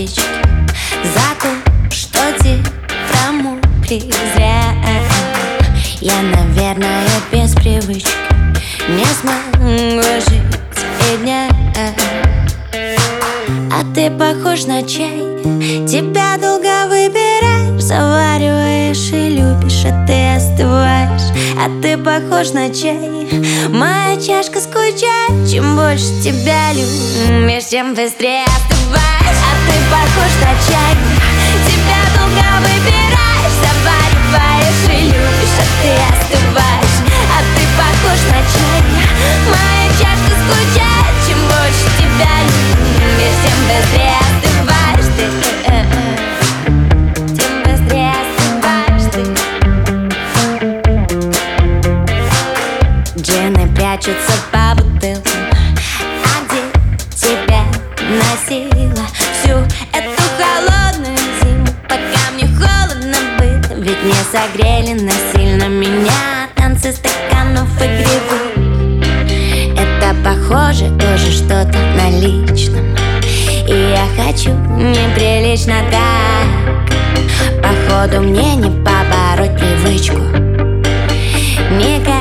водички за то, что термометры зря. Я, наверное, без привычки не смогу жить и дня. А ты похож на чай, тебя долго выбираешь, завариваешь и любишь, а ты остываешь. А ты похож на чай, моя чашка скучает. Чем больше тебя любишь, тем быстрее остываешь. А ты похож на чай, тебя долго выбираешь, завариваешь и любишь, а ты остываешь. А ты похож на чай, моя чашка скучает. Чем больше тебя любишь, тем быстрее остываешь ты. Тем быстрее остываешь ты. Джинны прячутся по бутылкам, а где тебя носила всю эту холодную зиму, пока мне холодно было? Ведь не согрели насильно меня танцы стаканов и грибы. Это похоже тоже что-то на личном, и я хочу неприлично так. Походу мне не побороть привычку.